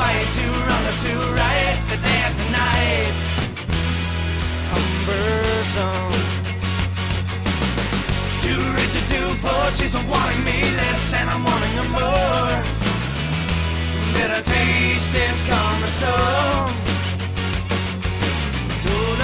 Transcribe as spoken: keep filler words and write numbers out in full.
quiet, too wrong or too right, today and tonight. Cumbersome. Too rich or too poor, she's wanting me less, and I'm wanting